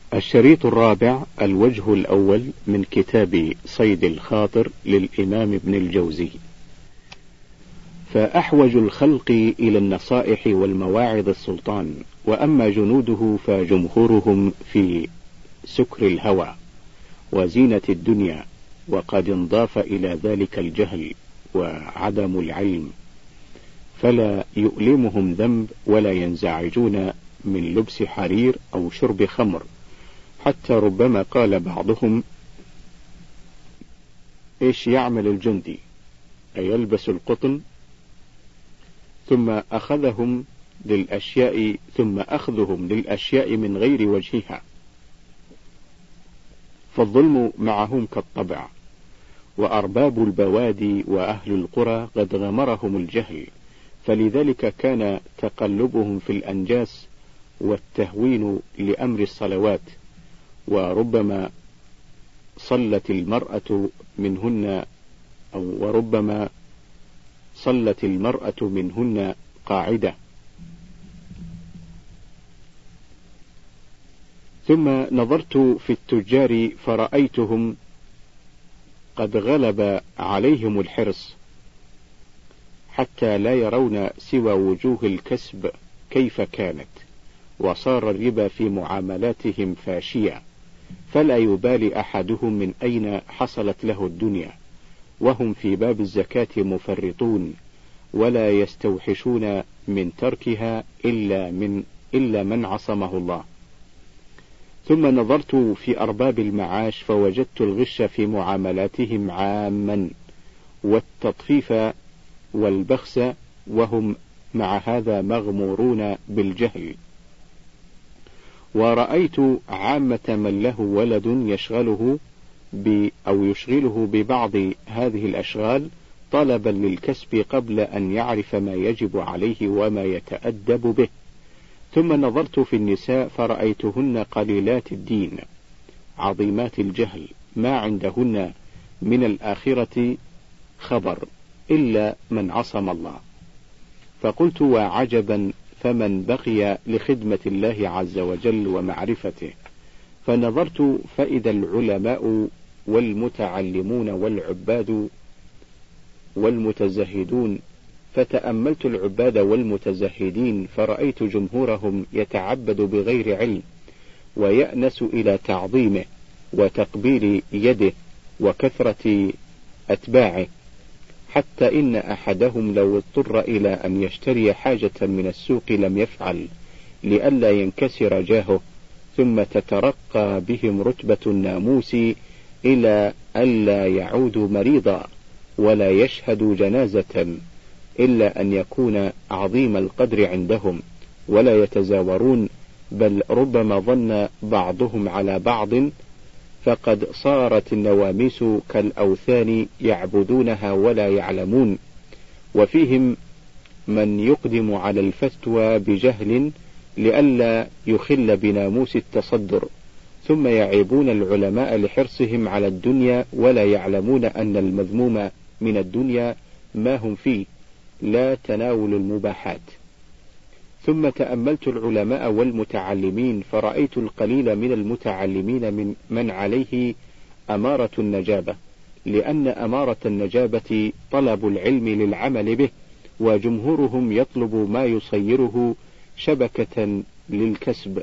الشريط الرابع، الوجه الأول من كتاب صيد الخاطر للإمام ابن الجوزي. فأحوج الخلق إلى النصائح والمواعظ السلطان، وأما جنوده فجمهورهم في سكر الهوى وزينة الدنيا، وقد انضاف إلى ذلك الجهل وعدم العلم، فلا يؤلمهم ذنب ولا ينزعجون من لبس حرير أو شرب خمر، حتى ربما قال بعضهم: إيش يعمل الجندي؟ أيلبس القطن؟ ثم أخذهم للأشياء من غير وجهها، فالظلم معهم كالطبع، وأرباب البوادي وأهل القرى قد غمرهم الجهل، فلذلك كان تقلبهم في الأنجاس والتهوين لأمر الصلوات، وربما صلت المرأة منهن قاعدة. ثم نظرت في التجار فرأيتهم قد غلب عليهم الحرص، حتى لا يرون سوى وجوه الكسب كيف كانت، وصار الربا في معاملاتهم فاشيا، فلا يبالي أحدهم من أين حصلت له الدنيا، وهم في باب الزكاة مفرطون، ولا يستوحشون من تركها إلا من عصمه الله. ثم نظرت في أرباب المعاش فوجدت الغش في معاملاتهم عاما، والتطفيف والبخس، وهم مع هذا مغمورون بالجهل. ورأيت عامة من له ولد يشغله ببعض هذه الأشغال طلبا للكسب قبل أن يعرف ما يجب عليه وما يتأدب به. ثم نظرت في النساء فرأيتهن قليلات الدين عظيمات الجهل، ما عندهن من الآخرة خبر إلا من عصم الله. فقلت: وعجبا، فمن بقي لخدمة الله عز وجل ومعرفته؟ فنظرت فإذا العلماء والمتعلمون والعباد والمتزهدون، فتأملت العباد والمتزهدين فرأيت جمهورهم يتعبد بغير علم، ويأنس إلى تعظيمه وتقبيل يده وكثرة أتباعه، حتى إن أحدهم لو اضطر إلى أن يشتري حاجة من السوق لم يفعل لئلا ينكسر جاهه، ثم تترقى بهم رتبة الناموس إلى ألا يعود مريضا ولا يشهد جنازة إلا أن يكون عظيم القدر عندهم، ولا يتزاورون، بل ربما ظن بعضهم على بعض، فقد صارت النواميس كالأوثان يعبدونها ولا يعلمون. وفيهم من يقدم على الفتوى بجهل لئلا يخل بناموس التصدر، ثم يعيبون العلماء لحرصهم على الدنيا، ولا يعلمون أن المذموم من الدنيا ما هم فيه، لا تناول المباحات. ثم تأملت العلماء والمتعلمين فرأيت القليل من المتعلمين من عليه أمارة النجابة، لأن أمارة النجابة طلب العلم للعمل به، وجمهورهم يطلب ما يصيره شبكة للكسب،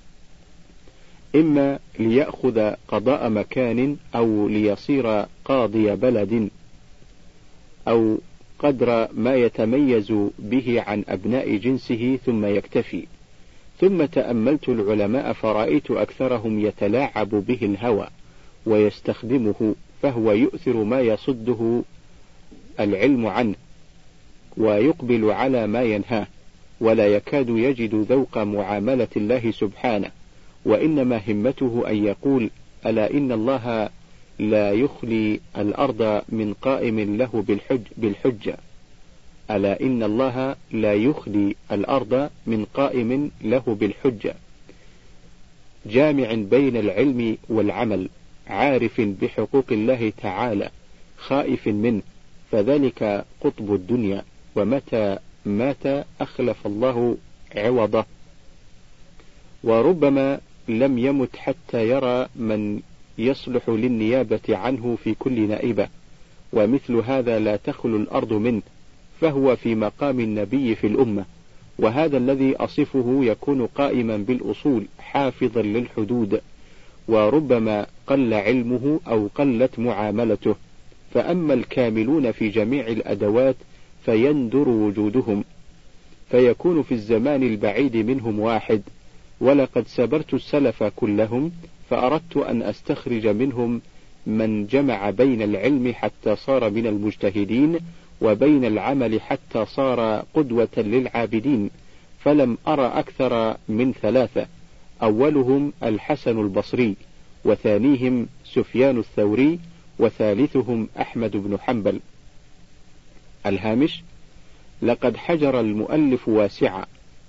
إما ليأخذ قضاء مكان، أو ليصير قاضي بلد، أو قدر ما يتميز به عن أبناء جنسه ثم يكتفي. ثم تأملت العلماء فرأيت أكثرهم يتلاعب به الهوى ويستخدمه، فهو يؤثر ما يصده العلم عنه، ويقبل على ما ينهاه، ولا يكاد يجد ذوق معاملة الله سبحانه، وإنما همته أن يقول: ألا إن الله لا يخلي الأرض من قائم له بالحجة، ألا إن الله لا يخلي الأرض من قائم له بالحجة، جامع بين العلم والعمل، عارف بحقوق الله تعالى، خائف منه، فذلك قطب الدنيا، ومتى مات أخلف الله عوضه. وربما لم يمت حتى يرى من يصلح للنيابة عنه في كل نائبة، ومثل هذا لا تخلو الأرض منه، فهو في مقام النبي في الأمة. وهذا الذي أصفه يكون قائما بالأصول حافظا للحدود، وربما قل علمه أو قلت معاملته. فأما الكاملون في جميع الأدوات فيندر وجودهم، فيكون في الزمان البعيد منهم واحد. ولقد سبرت السلف كلهم، فأردت أن أستخرج منهم من جمع بين العلم حتى صار من المجتهدين، وبين العمل حتى صار قدوة للعابدين، فلم أرى أكثر من ثلاثة: أولهم الحسن البصري، وثانيهم سفيان الثوري، وثالثهم أحمد بن حنبل. الهامش: لقد حجر المؤلف واسعا،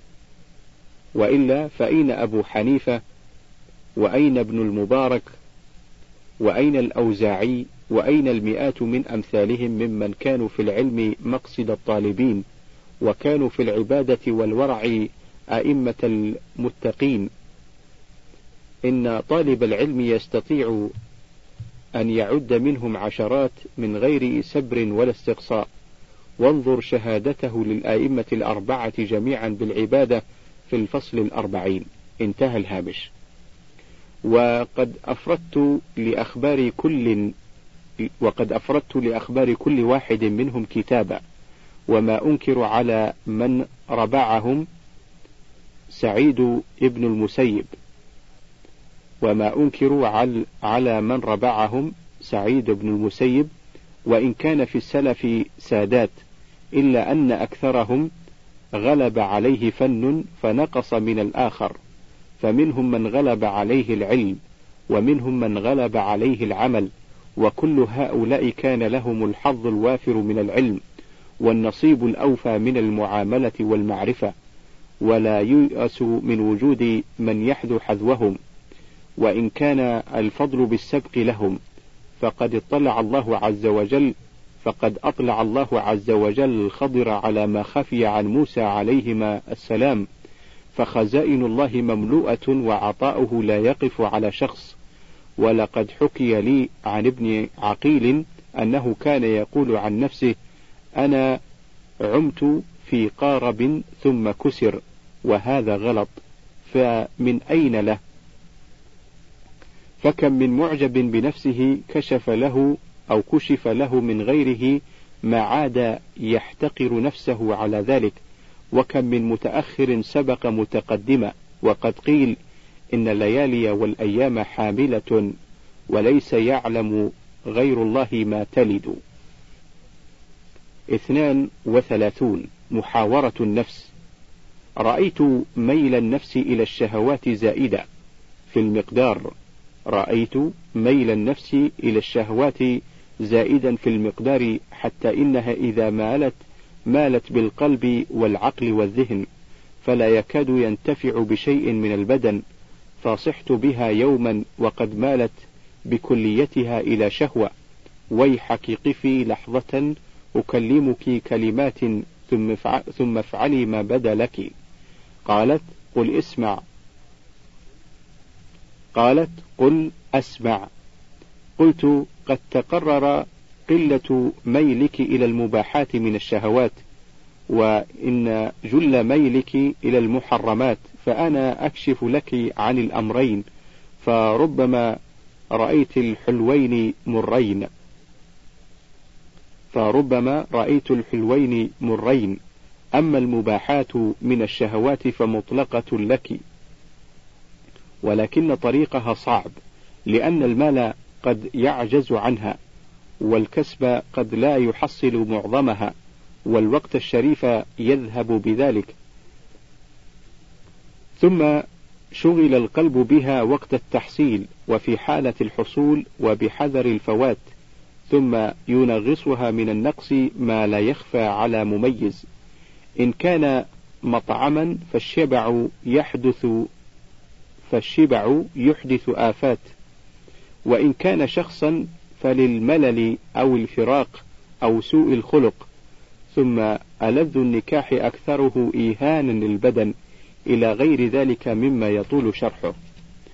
وإلا فأين أبو حنيفة، وأين ابن المبارك، وأين الأوزاعي، وأين المئات من أمثالهم ممن كانوا في العلم مقصد الطالبين، وكانوا في العبادة والورع أئمة المتقين. إن طالب العلم يستطيع أن يعد منهم عشرات من غير سبر ولا استقصاء. وانظر شهادته للآئمة الأربعة جميعا بالعبادة في الفصل 40. انتهى الهامش. وقد أفردت لأخبار كل واحد منهم كتابا، وما أنكر على من ربعهم سعيد ابن المسيب، وإن كان في السلف سادات، إلا أن أكثرهم غلب عليه فن فنقص من الآخر، فمنهم من غلب عليه العلم، ومنهم من غلب عليه العمل، وكل هؤلاء كان لهم الحظ الوافر من العلم، والنصيب الأوفى من المعاملة والمعرفة، ولا ييأس من وجود من يحذو حذوهم، وإن كان الفضل بالسبق لهم. فقد أطلع الله عز وجل الخضر على ما خفي عن موسى عليهما السلام، فخزائن الله مملوءة وعطاؤه لا يقف على شخص. ولقد حكي لي عن ابن عقيل أنه كان يقول عن نفسه: أنا عمت في قارب ثم كسر، وهذا غلط، فمن أين له؟ فكم من معجب بنفسه كشف له من غيره ما عاد يحتقر نفسه على ذلك، وكم من متأخر سبق متقدما. وقد قيل: إن الليالي والأيام حاملة، وليس يعلم غير الله ما تلد. 32. محاورة النفس. رأيت ميل النفس إلى الشهوات زائدة في المقدار، حتى إنها إذا مالت بالقلب والعقل والذهن، فلا يكاد ينتفع بشيء من البدن. فصحت بها يوما وقد مالت بكليتها إلى شهوة: ويحك قفي لحظة أكلمك كلمات ثم افعلي ما بدا لك. قالت: قل أسمع. قلت: قد تقرر قلة ميلك إلى المباحات من الشهوات، وإن جل ميلك إلى المحرمات، فأنا أكشف لك عن الأمرين، فربما رأيت الحلوين مرين، أما المباحات من الشهوات فمطلقة لك، ولكن طريقها صعب، لأن المال قد يعجز عنها، والكسب قد لا يحصل معظمها، والوقت الشريف يذهب بذلك. ثم شغل القلب بها وقت التحصيل وفي حالة الحصول وبحذر الفوات، ثم ينغصها من النقص ما لا يخفى على مميز. إن كان مطعما فالشبع يحدث آفات، وإن كان شخصا فللملل أو الفراق أو سوء الخلق. ثم ألذ النكاح أكثره إيهانا للبدن، إلى غير ذلك مما يطول شرحه.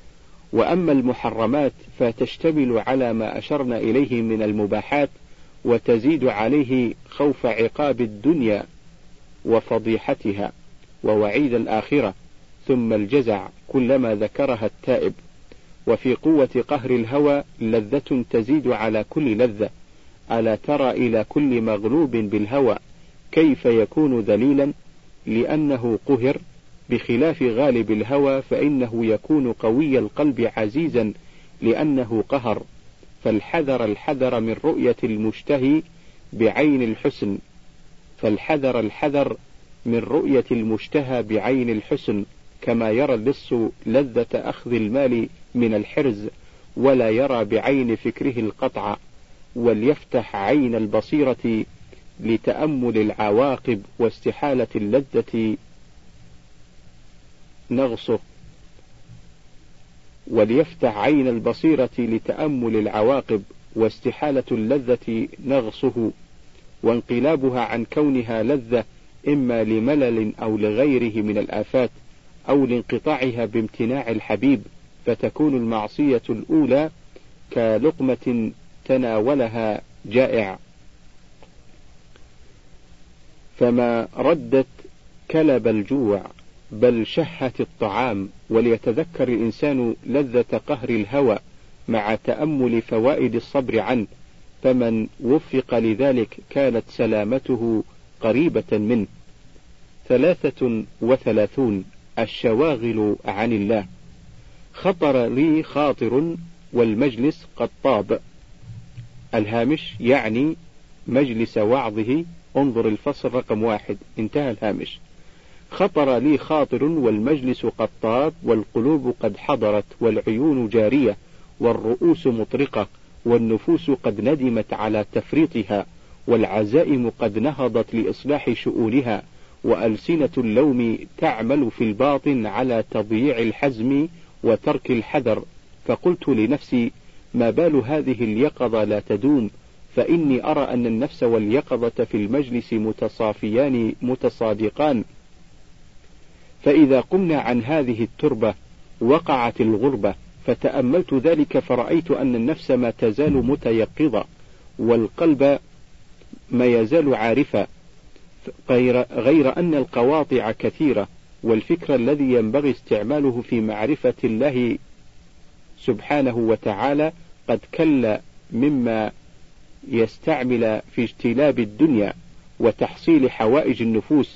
وأما المحرمات فتشتمل على ما أشرنا إليه من المباحات، وتزيد عليه خوف عقاب الدنيا وفضيحتها ووعيد الآخرة، ثم الجزع كلما ذكرها التائب. وفي قوة قهر الهوى لذة تزيد على كل لذة. ألا ترى إلى كل مغلوب بالهوى كيف يكون ذليلا لأنه قهر، بخلاف غالب الهوى فإنه يكون قوي القلب عزيزا لأنه قهر. فالحذر الحذر من رؤية المشتهي بعين الحسن، فالحذر الحذر من رؤية المشتهى بعين الحسن، كما يرى اللص لذة أخذ المال من الحرز ولا يرى بعين فكره القطع. وليفتح عين البصيرة لتأمل العواقب واستحالة اللذة نغصه، وليفتح عين البصيرة لتأمل العواقب واستحالة اللذة نغصه، وانقلابها عن كونها لذة إما لملل أو لغيره من الآفات، أو لانقطاعها بامتناع الحبيب، فتكون المعصية الأولى كلقمة تناولها جائع، فما ردت كلب الجوع بل شهت الطعام. وليتذكر الإنسان لذة قهر الهوى مع تأمل فوائد الصبر عنه، فمن وفق لذلك كانت سلامته قريبة منه. 33 الشواغل عن الله. خطر لي خاطر والمجلس قد طاب. الهامش يعني مجلس وعظه، انظر الفصل رقم 1، انتهى الهامش. خطر لي خاطر والمجلس قد طاب، والقلوب قد حضرت، والعيون جارية، والرؤوس مطرقة، والنفوس قد ندمت على تفريطها، والعزائم قد نهضت لإصلاح شؤونها، وألسنة اللوم تعمل في الباطن على تضييع الحزم وترك الحذر. فقلت لنفسي: ما بال هذه اليقظة لا تدوم؟ فإني أرى أن النفس واليقظة في المجلس متصافيان متصادقان، فإذا قمنا عن هذه التربة وقعت الغربة. فتأملت ذلك فرأيت أن النفس ما تزال متيقظة، والقلب ما يزال عارفا، غير أن القواطع كثيرة، والفكر الذي ينبغي استعماله في معرفة الله سبحانه وتعالى قد كل مما يستعمل في اجتلاب الدنيا وتحصيل حوائج النفوس،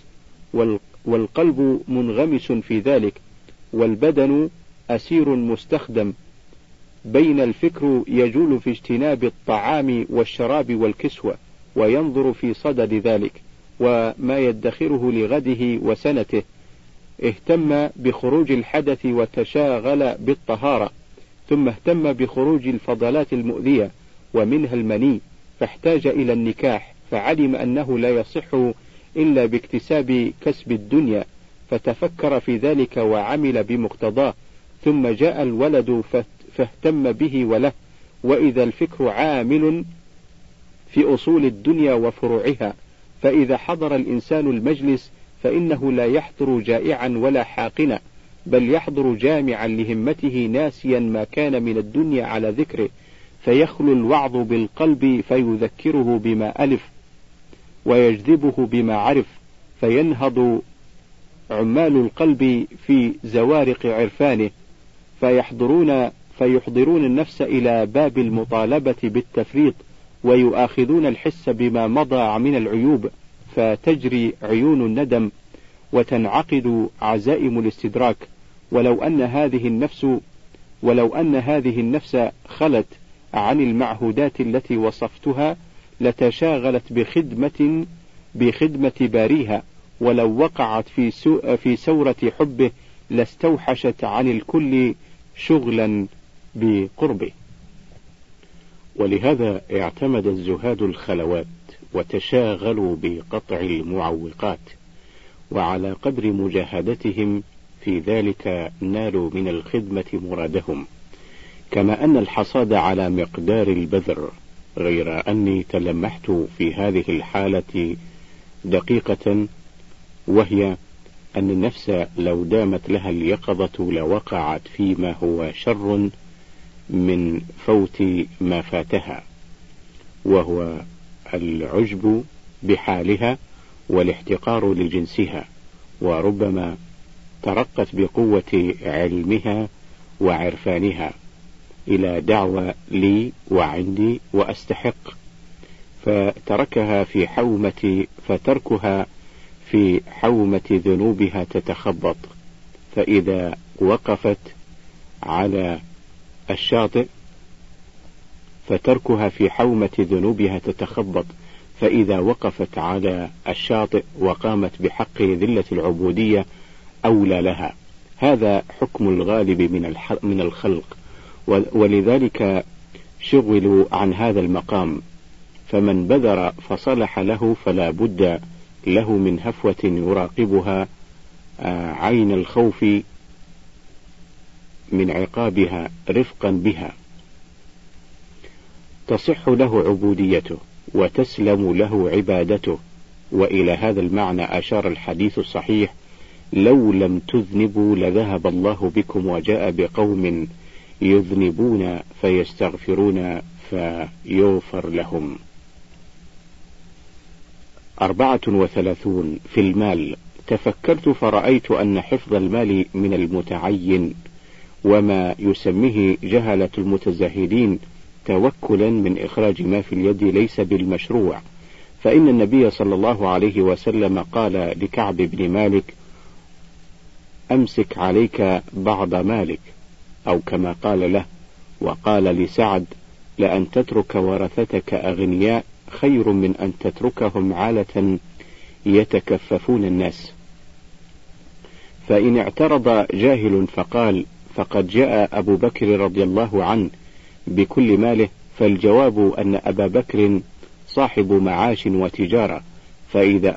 والقلب منغمس في ذلك، والبدن أسير مستخدم. بين الفكر يجول في اجتناب الطعام والشراب والكسوة، وينظر في صدد ذلك وما يدخره لغده وسنته. اهتم بخروج الحدث وتشاغل بالطهارة، ثم اهتم بخروج الفضلات المؤذية ومنها المني، فاحتاج إلى النكاح، فعلم أنه لا يصح إلا باكتساب كسب الدنيا، فتفكر في ذلك وعمل بمقتضاه. ثم جاء الولد فاهتم به وله، وإذا الفكر عامل في أصول الدنيا وفروعها. فإذا حضر الإنسان المجلس فإنه لا يحضر جائعا ولا حاقنا، بل يحضر جامعا لهمته ناسيا ما كان من الدنيا على ذكره، فيخلو الوعظ بالقلب فيذكره بما ألف ويجذبه بما عرف، فينهض عمال القلب في زوارق عرفانه، فيحضرون النفس إلى باب المطالبة بالتفريط، ويؤاخذون الحس بما مضى من العيوب، فتجري عيون الندم وتنعقد عزائم الاستدراك. ولو أن هذه النفس خلت عن المعهودات التي وصفتها لتشاغلت بخدمة باريها، ولو وقعت في سورة حبه لاستوحشت عن الكل شغلا بقربه. ولهذا اعتمد الزهاد الخلوات وتشاغلوا بقطع المعوقات، وعلى قدر مجاهدتهم في ذلك نالوا من الخدمة مرادهم، كما أن الحصاد على مقدار البذر، غير أني تلمحت في هذه الحالة دقيقة، وهي أن النفس لو دامت لها اليقظة لوقعت فيما هو شر من فوت ما فاتها، وهو العجب بحالها والاحتقار لجنسها، وربما ترقت بقوة علمها وعرفانها إلى دعوى لي وعندي وأستحق، فتركها في حومة ذنوبها تتخبط، فإذا وقفت على الشاطئ فتركها في حومة ذنوبها تتخبط، فإذا وقفت على الشاطئ وقامت بحق ذلة العبودية أولى لها. هذا حكم الغالب من الخلق، ولذلك شغلوا عن هذا المقام، فمن بذر فصلح له فلا بد له من هفوة يراقبها عين الخوف من عقابها رفقا بها، تصح له عبوديته وتسلم له عبادته. وإلى هذا المعنى أشار الحديث الصحيح: لو لم تذنبوا لذهب الله بكم وجاء بقوم يذنبون فيستغفرون فيغفر لهم. 34 في المال. تفكرت فرأيت أن حفظ المال من المتعين، وما يسميه جهلة المتزاهدين توكلا من إخراج ما في اليد ليس بالمشروع، فإن النبي صلى الله عليه وسلم قال لكعب بن مالك: أمسك عليك بعض مالك، أو كما قال له. وقال لسعد: لأن تترك ورثتك أغنياء خير من أن تتركهم عالة يتكففون الناس. فإن اعترض جاهل فقال: فقد جاء أبو بكر رضي الله عنه بكل ماله، فالجواب أن أبا بكر صاحب معاش وتجارة، فإذا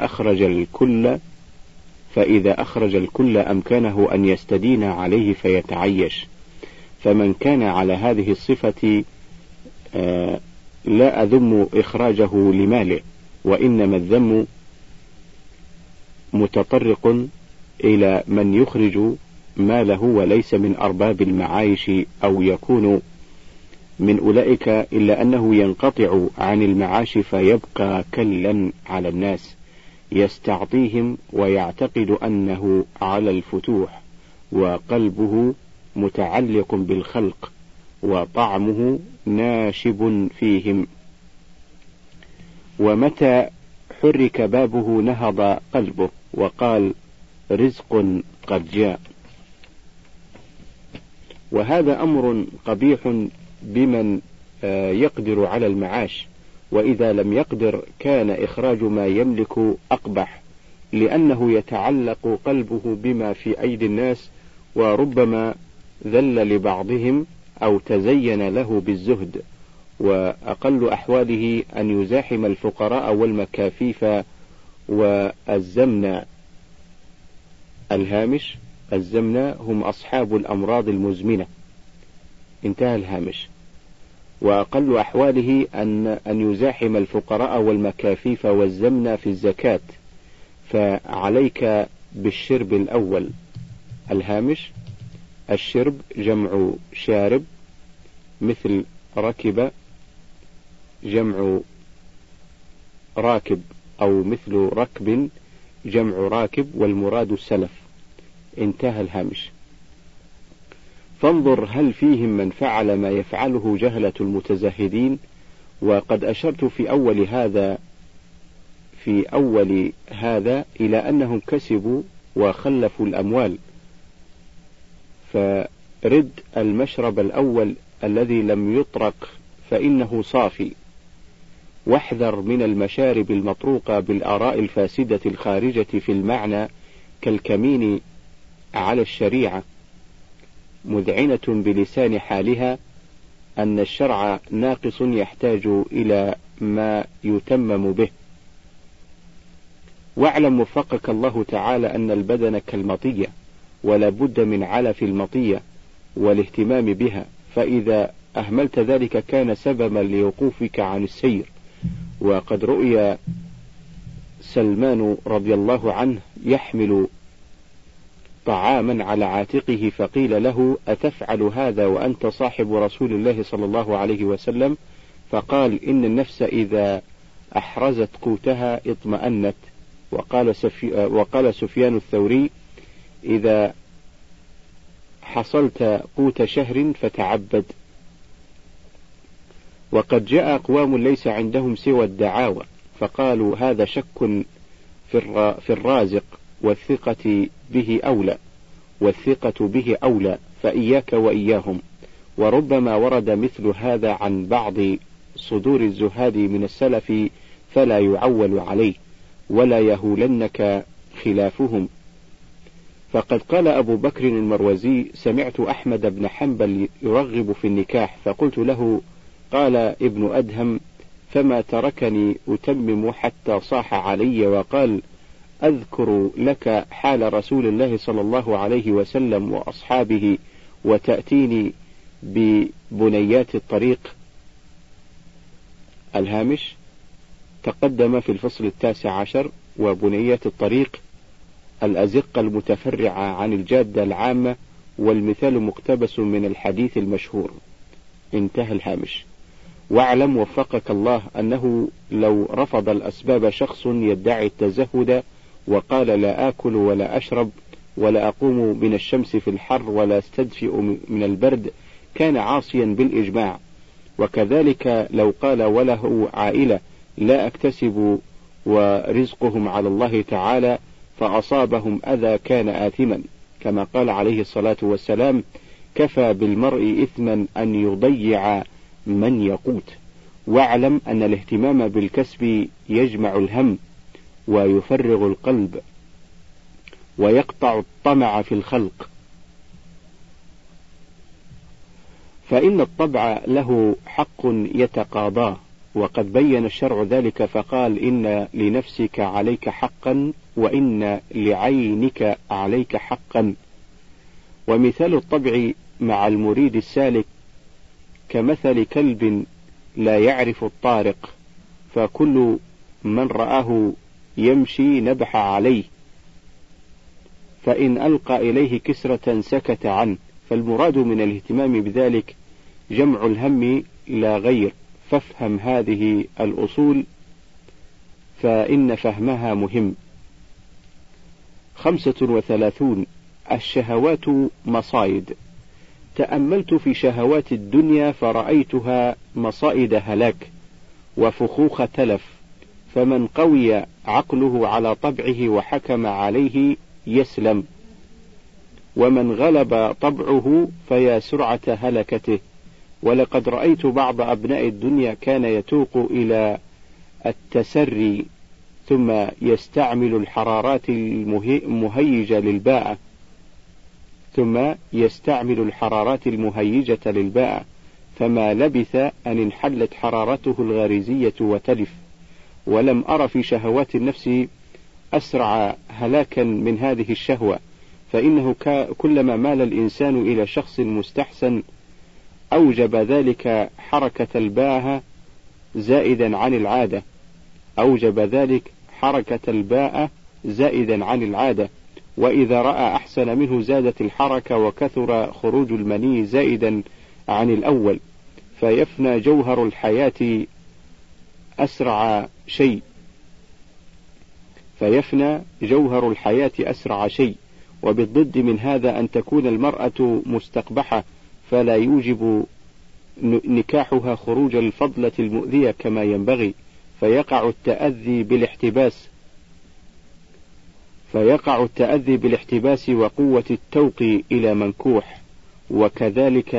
أخرج الكل أمكنه أن يستدين عليه فيتعيش. فمن كان على هذه الصفة لا أذم إخراجه لماله، وإنما الذم متطرق إلى من يخرج ماله وليس من أرباب المعايش، أو يكون من أولئك، إلا أنه ينقطع عن المعاش فيبقى كلا على الناس يستعطيهم ويعتقد أنه على الفتوح، وقلبه متعلق بالخلق، وطعمه ناشب فيهم، ومتى حرك بابه نهض قلبه وقال: رزق قد جاء. وهذا أمر قبيح بمن يقدر على المعاش، وإذا لم يقدر كان إخراج ما يملك أقبح، لأنه يتعلق قلبه بما في أيدي الناس، وربما ذل لبعضهم أو تزين له بالزهد. وأقل أحواله أن يزاحم الفقراء والمكافيف والزمن. الهامش: الزمن هم أصحاب الأمراض المزمنة. انتهى الهامش. وأقل أحواله أن يزاحم الفقراء والمكافيف والزمن في الزكاة، فعليك بالشرب الأول. الهامش: الشرب جمع شارب، مثل ركب جمع راكب، أو مثل ركب جمع راكب، والمراد السلف. انتهى الهامش. فانظر هل فيهم من فعل ما يفعله جهلة المتزاهدين. وقد أشرت في أول هذا إلى أنهم كسبوا وخلفوا الأموال، فرد المشرب الأول الذي لم يطرق فإنه صافي، واحذر من المشارب المطروقة بالآراء الفاسدة الخارجة في المعنى كالكمين على الشريعة، مذعنة بلسان حالها أن الشرع ناقص يحتاج إلى ما يتمم به. واعلم وفقك الله تعالى أن البدن كالمطية، ولا بد من علف المطية والاهتمام بها، فإذا أهملت ذلك كان سببا لوقوفك عن السير. وقد رؤي سلمان رضي الله عنه يحمل طعاما على عاتقه، فقيل له: أتفعل هذا وأنت صاحب رسول الله صلى الله عليه وسلم؟ فقال: إن النفس إذا أحرزت قوتها اطمأنت. وقال سفيان الثوري: إذا حصلت قوت شهر فتعبد. وقد جاء أقوام ليس عندهم سوى الدعاوى، فقالوا: هذا شك في الرازق، والثقة به أولى، فإياك وإياهم. وربما ورد مثل هذا عن بعض صدور الزهاد من السلف، فلا يعول عليه، ولا يهولنك خلافهم. فقد قال أبو بكر المروزي: سمعت أحمد بن حنبل يرغب في النكاح، فقلت له: قال ابن أدهم: فما تركني أتمم حتى صاح علي وقال: أذكر لك حال رسول الله صلى الله عليه وسلم وأصحابه، وتأتيني ببنيات الطريق. الهامش تقدم في الفصل 19. وبنيات الطريق الأزقة المتفرعة عن الجادة العامة، والمثال مقتبس من الحديث المشهور. انتهى الهامش. واعلم وفقك الله أنه لو رفض الأسباب شخص يدعي التزهد وقال: لا آكل ولا أشرب ولا أقوم من الشمس في الحر ولا استدفئ من البرد، كان عاصيا بالإجماع. وكذلك لو قال وله عائلة: لا أكتسب ورزقهم على الله تعالى، فأصابهم أذى، كان آثما، كما قال عليه الصلاة والسلام: كفى بالمرء إثما أن يضيع من يقوت. واعلم أن الاهتمام بالكسب يجمع الهم ويفرغ القلب ويقطع الطمع في الخلق، فإن الطبع له حق يتقاضاه، وقد بين الشرع ذلك فقال: إن لنفسك عليك حقا، وإن لعينك عليك حقا. ومثال الطبع مع المريد السالك كمثل كلب لا يعرف الطارق، فكل من رآه يمشي نبح عليه، فإن ألقى إليه كسرة سكت عنه. فالمراد من الاهتمام بذلك جمع الهم لا غير، فافهم هذه الأصول فإن فهمها مهم. 35. الشهوات مصائد. تأملت في شهوات الدنيا فرأيتها مصائد هلاك وفخوخ تلف، فمن قوي عقله على طبعه وحكم عليه يسلم، ومن غلب طبعه فيا سرعة هلكته. ولقد رأيت بعض أبناء الدنيا كان يتوق إلى التسري، ثم يستعمل الحرارات المهيجة للباء، فما لبث أن انحلت حرارته الغريزية وتلف. ولم أر في شهوات النفس أسرع هلاكا من هذه الشهوة، فإنه كلما مال الإنسان إلى شخص مستحسن أوجب ذلك حركة الباء زائدا عن العادة، وإذا رأى أحسن منه زادت الحركة وكثر خروج المني زائدا عن الأول، فيفنى جوهر الحياة أسرع شيء. وبالضد من هذا أن تكون المرأة مستقبحة، فلا يوجب نكاحها خروج الفضلة المؤذية كما ينبغي، فيقع بالاحتباس وقوة التوق إلى منكوح. وكذلك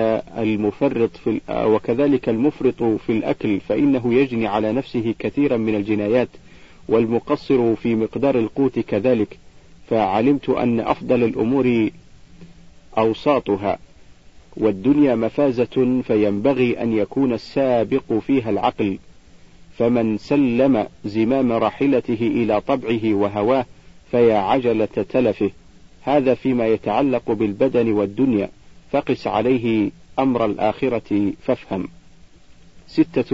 المفرط في الأكل، فإنه يجني على نفسه كثيرا من الجنايات، والمقصر في مقدار القوت كذلك. فعلمت أن أفضل الأمور أوساطها، والدنيا مفازة، فينبغي أن يكون السابق فيها العقل. فمن سلم زمام راحلته إلى طبعه وهواه فيا عجلة تلفه. هذا فيما يتعلق بالبدن والدنيا، فقس عليه أمر الآخرة فافهم.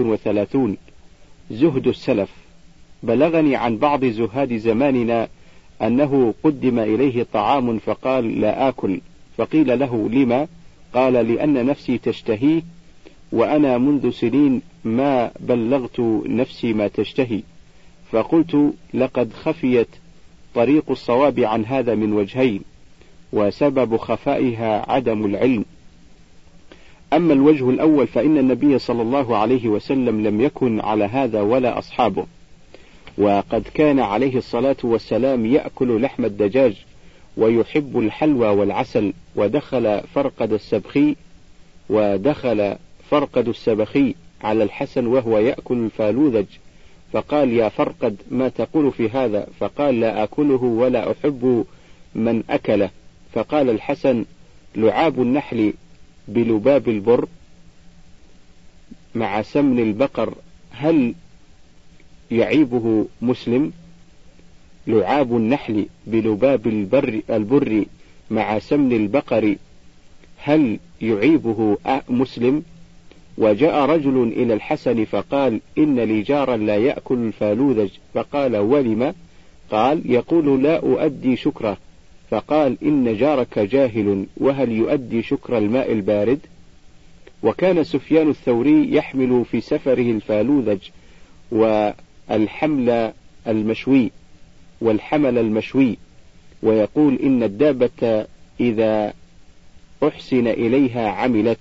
36. زهد السلف. بلغني عن بعض زهاد زماننا أنه قدم إليه طعام فقال لا آكل، فقيل له لما؟ قال لأن نفسي تشتهيه، وأنا منذ سنين ما بلغت نفسي ما تشتهي. فقلت لقد خفيت طريق الصواب عن هذا من وجهين، وسبب خفائها عدم العلم. أما الوجه الأول فإن النبي صلى الله عليه وسلم لم يكن على هذا ولا أصحابه، وقد كان عليه الصلاة والسلام يأكل لحم الدجاج ويحب الحلوى والعسل. ودخل فرقد السبخي على الحسن وهو يأكل الفالوذج، فقال يا فرقد ما تقول في هذا؟ فقال لا أكله ولا أحب من أكله. فقال الحسن لعاب النحل بلباب البر مع سمن البقر هل يعيبه مسلم؟ لعاب النحل بلباب البر مع سمن البقر هل يعيبه مسلم؟ وجاء رجل إلى الحسن فقال إن لي جارا لا يأكل الفالوذج، فقال ولم؟ قال يقول لا أؤدي شكره. فقال إن جارك جاهل، وهل يؤدي شكر الماء البارد؟ وكان سفيان الثوري يحمل في سفره الفالوذج والحمل المشوي، ويقول إن الدابة إذا أحسن إليها عملت.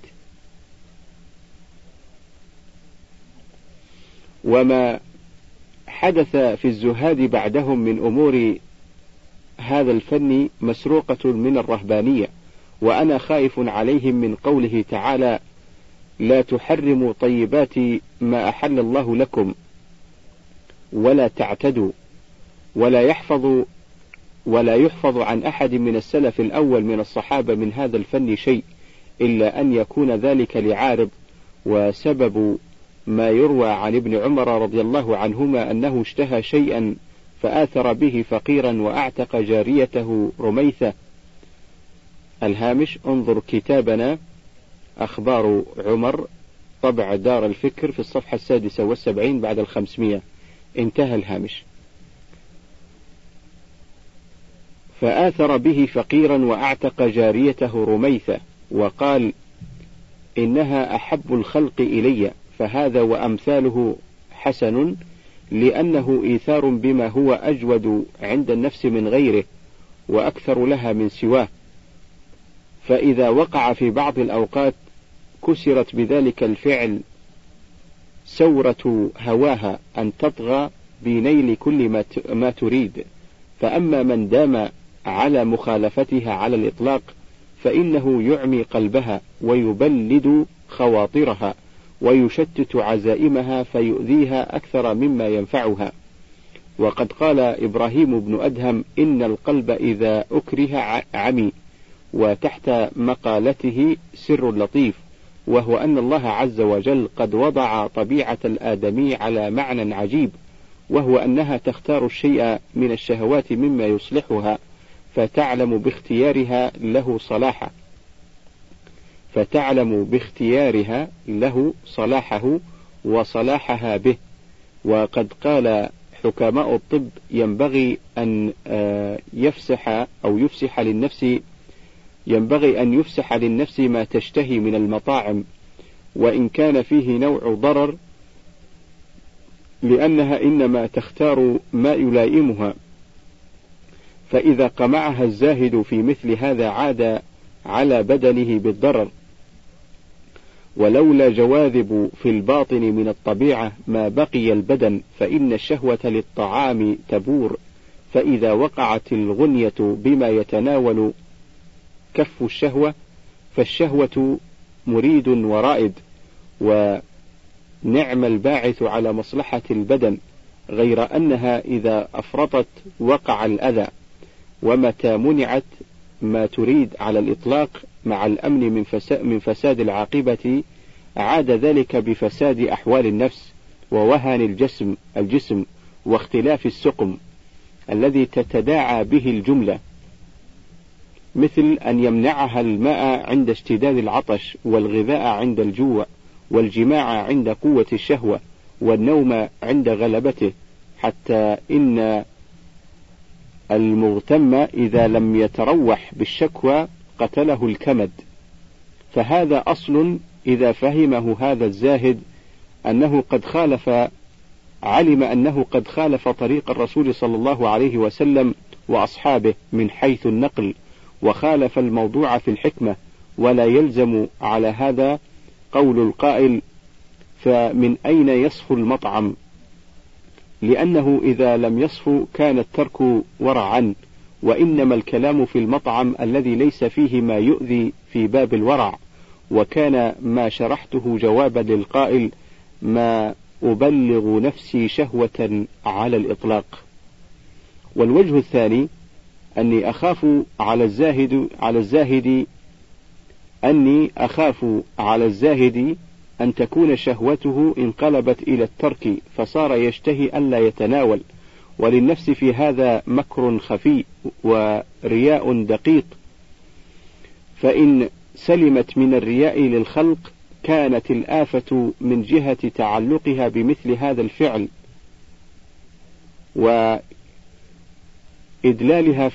وما حدث في الزهاد بعدهم من أمور هذا الفن مسروقة من الرهبانية، وأنا خائف عليهم من قوله تعالى لا تحرموا طيبات ما أحل الله لكم ولا تعتدوا. ولا يحفظ عن أحد من السلف الأول من الصحابة من هذا الفن شيء، إلا أن يكون ذلك لعارض. وسبب ما يروى عن ابن عمر رضي الله عنهما أنه اشتهى شيئا فآثر به فقيرا وأعتق جاريته رميثة. الهامش انظر كتابنا أخبار عمر طبع دار الفكر في الصفحة 76 بعد 500. انتهى الهامش. فآثر به فقيرا وأعتق جاريته رميثة، وقال إنها أحب الخلق إلي، فهذا وأمثاله حسن، لأنه إيثار بما هو أجود عند النفس من غيره وأكثر لها من سواه. فإذا وقع في بعض الأوقات كسرت بذلك الفعل سورة هواها أن تطغى بنيل كل ما تريد. فأما من دام على مخالفتها على الإطلاق فإنه يعمي قلبها ويبلد خواطرها ويشتت عزائمها فيؤذيها أكثر مما ينفعها. وقد قال إبراهيم بن أدهم إن القلب إذا أكره عمي. وتحت مقالته سر لطيف، وهو أن الله عز وجل قد وضع طبيعة الآدمي على معنى عجيب، وهو أنها تختار الشيء من الشهوات مما يصلحها فتعلم باختيارها له صلاحه وصلاحها به. وقد قال حكماء الطب ينبغي أن يفسح للنفس ما تشتهي من المطاعم، وإن كان فيه نوع ضرر، لأنها إنما تختار ما يلائمها. فإذا قمعها الزاهد في مثل هذا عاد على بدنه بالضرر. ولولا جواذب في الباطن من الطبيعة ما بقي البدن، فإن الشهوة للطعام تبور، فإذا وقعت الغنية بما يتناول كف الشهوة فالشهوة مريد ورائد، ونعم الباعث على مصلحة البدن، غير أنها إذا أفرطت وقع الأذى. ومتى منعت ما تريد على الإطلاق مع الأمن من فساد العاقبة عاد ذلك بفساد أحوال النفس ووهن الجسم واختلاف السقم الذي تتداعى به الجملة، مثل أن يمنعها الماء عند اشتداد العطش، والغذاء عند الجوع، والجماع عند قوة الشهوة، والنوم عند غلبته، حتى إن المغتم إذا لم يتروح بالشكوى قتله الكمد، فهذا أصل إذا فهمه هذا الزاهد أنه قد خالف، علم أنه قد خالف طريق الرسول صلى الله عليه وسلم وأصحابه من حيث النقل، وخالف الموضوع في الحكمة، ولا يلزم على هذا قول القائل: فمن أين يصفو المطعم؟ لأنه إذا لم يصفو كان الترك ورعا، وإنما الكلام في المطعم الذي ليس فيه ما يؤذي في باب الورع، وكان ما شرحته جوابا للقائل: ما أبلغ نفسي شهوة على الإطلاق. والوجه الثاني أني أخاف على الزاهد أن تكون شهوته انقلبت إلى الترك فصار يشتهي ألا يتناول، وللنفس في هذا مكر خفي ورياء دقيق، فإن سلمت من الرياء للخلق كانت الآفة من جهة تعلقها بمثل هذا الفعل وإدلالها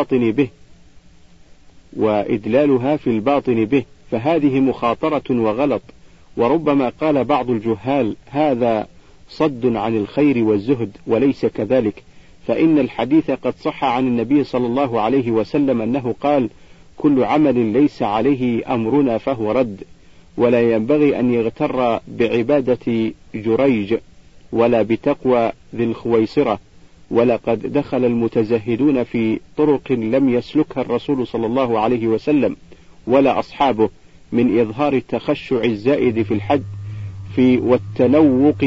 في الباطن به، فهذه مخاطرة وغلط. وربما قال بعض الجهال: هذا صد عن الخير والزهد، وليس كذلك، فإن الحديث قد صح عن النبي صلى الله عليه وسلم أنه قال: كل عمل ليس عليه أمرنا فهو رد. ولا ينبغي أن يغتر بعبادة جريج ولا بتقوى ذي الخويصرة، ولقد دخل المتزهدون في طرق لم يسلكها الرسول صلى الله عليه وسلم ولا أصحابه من إظهار التخشع الزائد في الحج والتنوق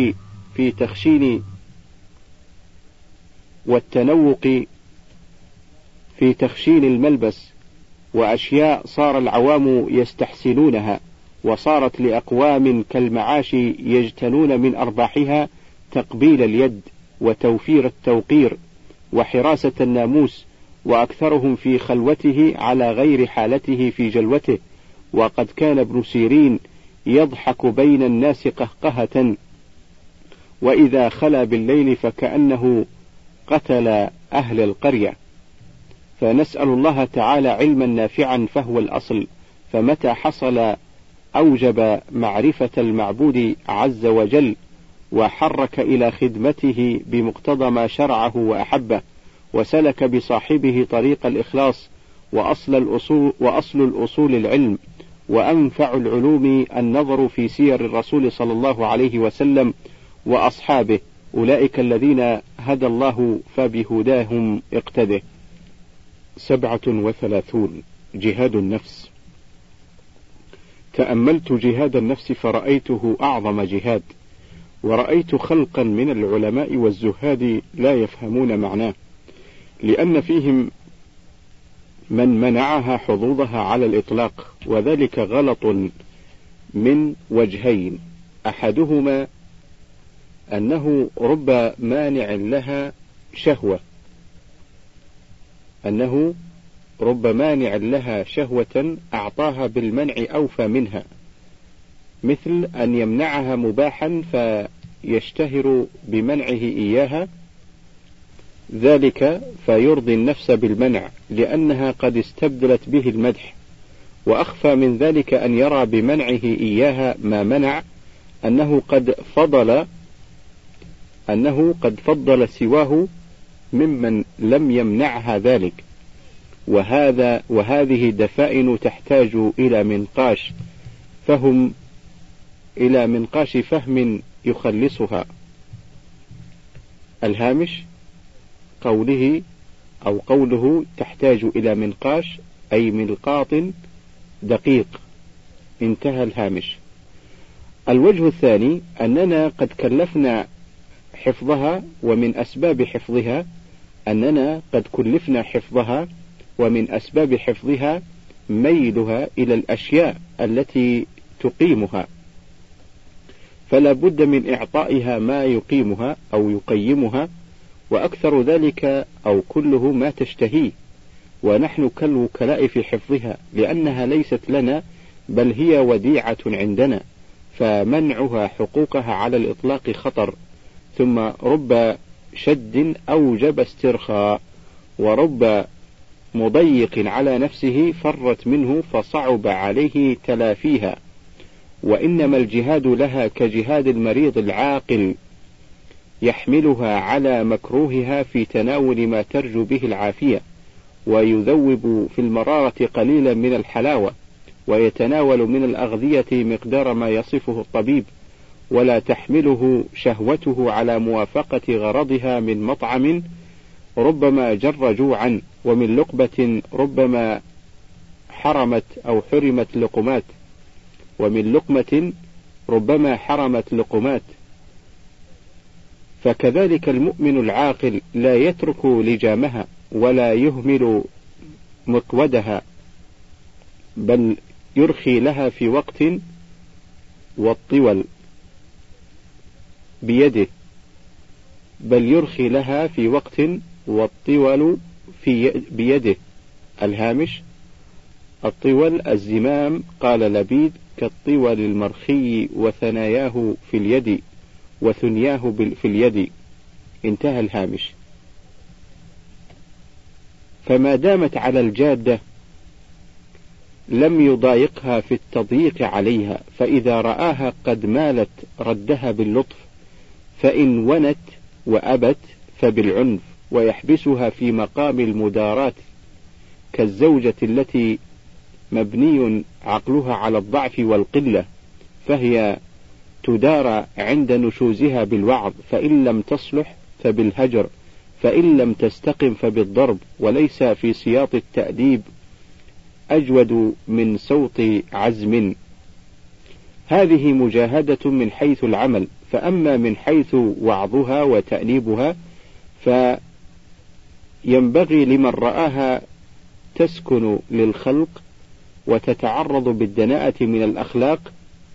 في تخشين الملبس، وأشياء صار العوام يستحسنونها، وصارت لأقوام كالمعاش يجتنون من أرباحها تقبيل اليد وتوفير التوقير وحراسة الناموس، وأكثرهم في خلوته على غير حالته في جلوته. وقد كان ابن سيرين يضحك بين الناس قهقهة، وإذا خلا بالليل فكأنه قتل أهل القرية. فنسأل الله تعالى علما نافعا فهو الأصل، فمتى حصل أوجب معرفة المعبود عز وجل، وحرك إلى خدمته بمقتضى ما شرعه وأحبه، وسلك بصاحبه طريق الإخلاص، وأصل الأصول العلم، وأنفع العلوم النظر في سير الرسول صلى الله عليه وسلم وأصحابه، أولئك الذين هدى الله فبهداهم اقتده. 37. جهاد النفس. تأملت جهاد النفس فرأيته أعظم جهاد، ورأيت خلقا من العلماء والزهاد لا يفهمون معناه، لأن فيهم من منعها حظوظها على الإطلاق، وذلك غلط من وجهين: أحدهما أنه رب مانع لها شهوة أعطاها بالمنع أوفى منها، مثل أن يمنعها مباحا فيشتهر بمنعه إياها، ذلك فيرضي النفس بالمنع لأنها قد استبدلت به المدح. وأخفى من ذلك أن يرى بمنعه إياها ما منع أنه قد فضل سواه ممن لم يمنعها ذلك، وهذه دفائن تحتاج إلى منقاش فهم يخلصها. الهامش قوله تحتاج إلى منقاش أي ملقاط دقيق، انتهى الهامش. الوجه الثاني أننا قد كلفنا حفظها، ومن أسباب حفظها ميلها إلى الأشياء التي تقيمها، فلا بد من إعطائها ما يقيمها أو يقيمها، وأكثر ذلك أو كله ما تشتهيه، ونحن كالوكلاء في حفظها، لأنها ليست لنا بل هي وديعة عندنا، فمنعها حقوقها على الإطلاق خطر. ثم رب شد أوجب استرخاء، ورب مضيق على نفسه فرت منه فصعب عليه تلافيها، وإنما الجهاد لها كجهاد المريض العاقل يحملها على مكروهها في تناول ما ترجو به العافية، ويذوب في المرارة قليلا من الحلاوة، ويتناول من الأغذية مقدار ما يصفه الطبيب، ولا تحمله شهوته على موافقة غرضها من مطعم ربما جر جوعا، ومن لقبة ربما حرمت أو حرمت لقمات، ومن لقمة ربما حرمت لقمات. فكذلك المؤمن العاقل لا يترك لجامها ولا يهمل مقودها، بل يرخي لها في وقت والطول بيده، بيده. الهامش: الطول الزمام، قال لبيد: كالطول المرخي وثناياه في اليد وثنياه في اليد. انتهى الهامش. فما دامت على الجادة لم يضايقها في التضييق عليها، فإذا رآها قد مالت ردها باللطف، فإن ونت وأبت فبالعنف، ويحبسها في مقام المداراة كالزوجة التي مبني عقلها على الضعف والقلة، فهي تدار عند نشوزها بالوعظ، فإن لم تصلح فبالهجر، فإن لم تستقم فبالضرب، وليس في سياط التأديب أجود من صوت عزم. هذه مجاهدة من حيث العمل، فأما من حيث وعظها وتأنيبها فينبغي لمن رآها تسكن للخلق وتتعرض بالدناءة من الأخلاق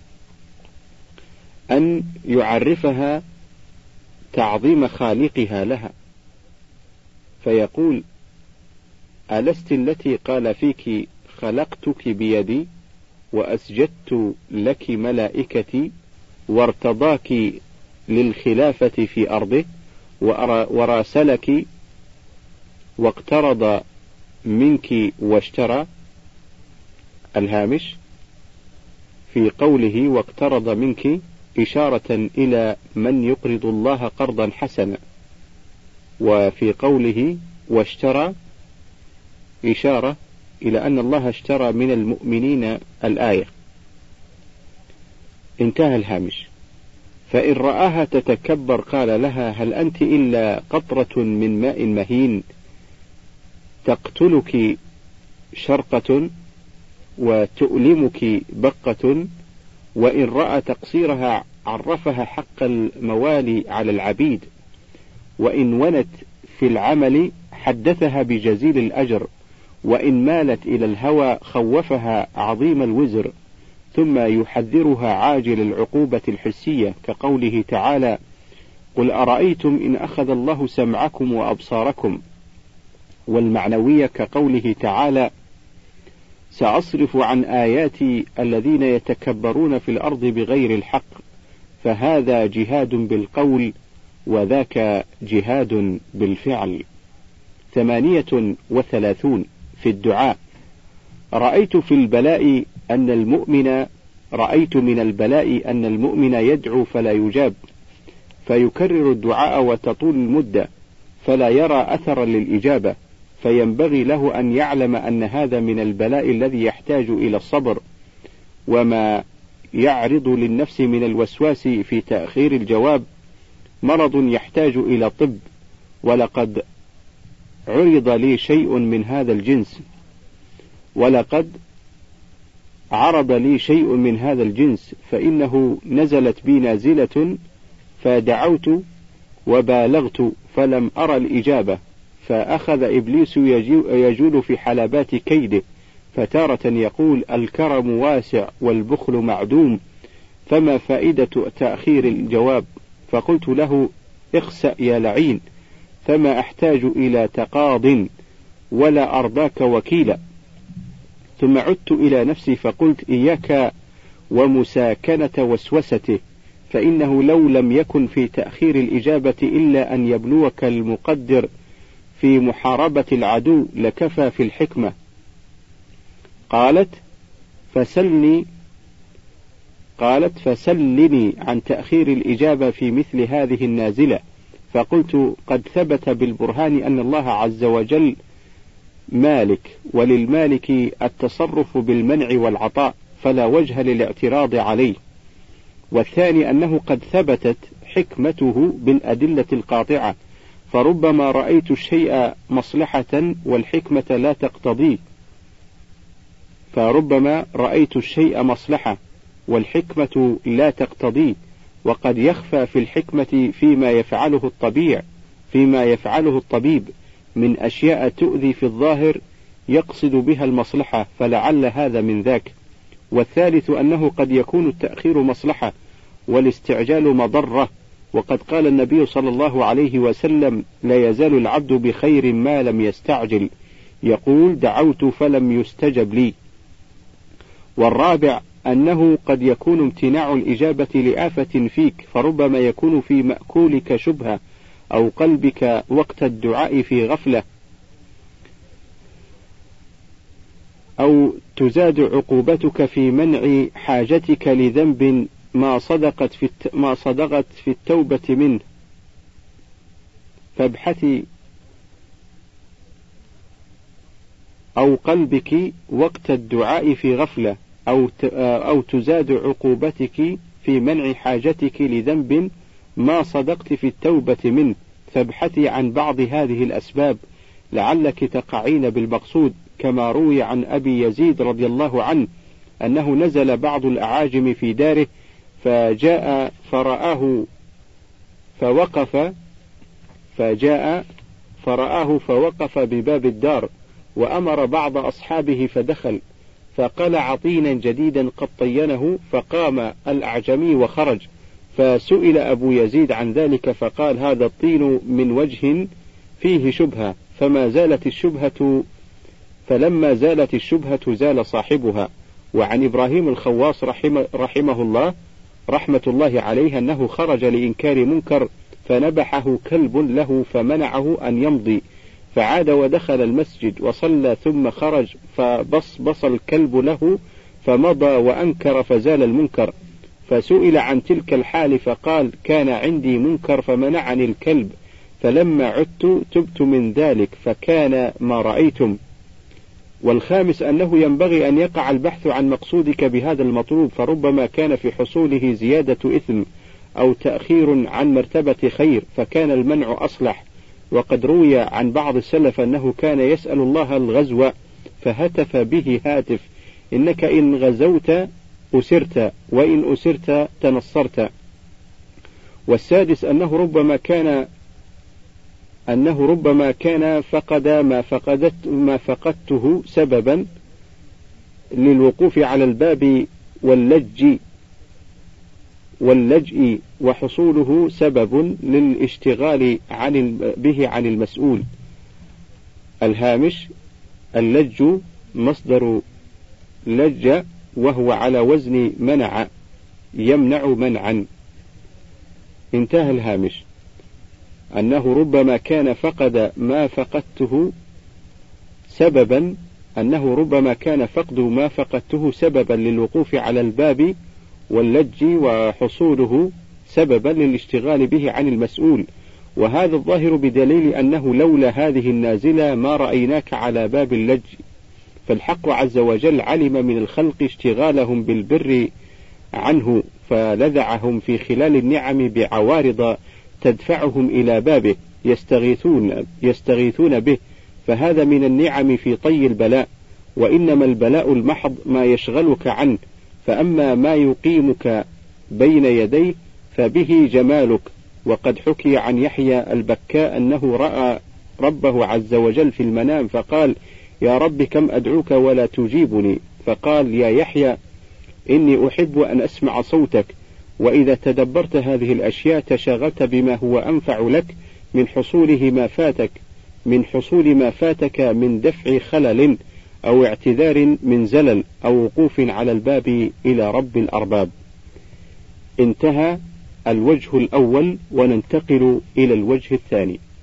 أن يعرفها تعظيم خالقها لها، فيقول: ألست التي قال فيك خلقتك بيدي وأسجدت لك ملائكتي وارتضاك للخلافة في أرضه وراسلك واقترض منك واشترى. الهامش: في قوله واقترض منك إشارة إلى من يقرض الله قرضا حسنا، وفي قوله واشترى إشارة إلى أن الله اشترى من المؤمنين الآية. انتهى الهامش. فإن رآها تتكبر قال لها: هل أنت إلا قطرة من ماء مهين تقتلك شرقة وتؤلمك بقة؟ وإن رأى تقصيرها عرفها حق الموالي على العبيد، وإن ونت في العمل حدثها بجزيل الأجر، وإن مالت إلى الهوى خوفها عظيم الوزر، ثم يحذرها عاجل العقوبة الحسية كقوله تعالى: قل أرأيتم إن أخذ الله سمعكم وأبصاركم، والمعنوية كقوله تعالى: سأصرف عن آياتي الذين يتكبرون في الأرض بغير الحق. فهذا جهاد بالقول وذاك جهاد بالفعل. 38 في الدعاء: رأيت من البلاء أن المؤمن يدعو فلا يجاب، فيكرر الدعاء وتطول المدة فلا يرى أثرا للإجابة، فينبغي له أن يعلم أن هذا من البلاء الذي يحتاج إلى الصبر، وما يعرض للنفس من الوسواس في تأخير الجواب مرض يحتاج إلى طب. ولقد عرض لي شيء من هذا الجنس فإنه نزلت بي نازلة فدعوت وبالغت فلم أرى الإجابة، فأخذ إبليس يجول في حلبات كيده، فتارة يقول: الكرم واسع والبخل معدوم، فما فائدة تأخير الجواب؟ فقلت له: اخسأ يا لعين، فما أحتاج إلى تقاض ولا أرضاك وكيلا. ثم عدت إلى نفسي فقلت: إياك ومساكنة وسوسته، فإنه لو لم يكن في تأخير الإجابة إلا أن يبلوك المقدر في محاربة العدو لكفى في الحكمة. قالت فسلني عن تأخير الإجابة في مثل هذه النازلة. فقلت قد ثبت بالبرهان أن الله عز وجل مالك، وللمالك التصرف بالمنع والعطاء، فلا وجه للاعتراض عليه. والثاني أنه قد ثبتت حكمته بالأدلة القاطعة، فربما رأيت الشيء مصلحة والحكمة لا تقتضيه، والحكمة لا تقتضيه، وقد يخفى في الحكمة فيما يفعله الطبيب من أشياء تؤذي في الظاهر يقصد بها المصلحة، فلعل هذا من ذاك. والثالث أنه قد يكون التأخير مصلحة والاستعجال مضرة، وقد قال النبي صلى الله عليه وسلم: لا يزال العبد بخير ما لم يستعجل، يقول: دعوت فلم يستجب لي. والرابع أنه قد يكون امتناع الإجابة لآفة فيك، فربما يكون في مأكولك شبهة أو قلبك وقت الدعاء في غفلة، أو تزاد عقوبتك في منع حاجتك لذنب ما صدقت في التوبة منه، فابحثي، أو قلبك وقت الدعاء في غفلة، أو تزاد عقوبتك في منع حاجتك لذنب ما صدقت في التوبة منه، فابحثي عن بعض هذه الأسباب لعلك تقعين بالمقصود. كما روي عن أبي يزيد رضي الله عنه أنه نزل بعض الأعاجم في داره، فجاء فوقف بباب الدار، وأمر بعض أصحابه فدخل، فقلع طينا جديدا قد طينه، فقام الأعجمي وخرج، فسئل أبو يزيد عن ذلك فقال: هذا الطين من وجه فيه شبهة، فلما زالت الشبهة زال صاحبها. وعن إبراهيم الخواص رحمه الله رحمة الله عليه أنه خرج لإنكار منكر، فنبحه كلب له فمنعه أن يمضي، فعاد ودخل المسجد وصلى ثم خرج، فبصبص الكلب له فمضى وأنكر فزال المنكر. فسئل عن تلك الحال فقال: كان عندي منكر فمنعني الكلب، فلما عدت تبت من ذلك فكان ما رأيتم. والخامس أنه ينبغي أن يقع البحث عن مقصودك بهذا المطلوب، فربما كان في حصوله زيادة إثم أو تأخير عن مرتبة خير، فكان المنع أصلح. وقد روي عن بعض السلف أنه كان يسأل الله الغزو، فهتف به هاتف: إنك إن غزوت أسرت، وإن أسرت تنصرت. والسادس أنه ربما كان فقد ما فقدته سببا للوقوف على الباب واللجء، وحصوله سبب للاشتغال به عن المسؤول. الهامش: اللج مصدر لج، وهو على وزن منع، يمنع منعا. انتهى الهامش. أنه ربما كان فقد ما فقدته سببا للوقوف على الباب واللج، وحصوله سببا للاشتغال به عن المسؤول. وهذا الظاهر بدليل أنه لولا هذه النازلة ما رأيناك على باب اللج، فالحق عز وجل علم من الخلق اشتغالهم بالبر عنه، فلذعهم في خلال النعم بعوارض تدفعهم إلى بابه يستغيثون به، فهذا من النعم في طي البلاء. وإنما البلاء المحض ما يشغلك عنه، فأما ما يقيمك بين يديه فبه جمالك. وقد حكي عن يحيى البكاء أنه رأى ربه عز وجل في المنام فقال: يا رب كم أدعوك ولا تجيبني، فقال: يا يحيى إني أحب أن أسمع صوتك. وإذا تدبرت هذه الأشياء تشاغلت بما هو أنفع لك من حصول ما فاتك من دفع خلل أو اعتذار من زلل أو وقوف على الباب إلى رب الأرباب. انتهى الوجه الأول، وننتقل إلى الوجه الثاني.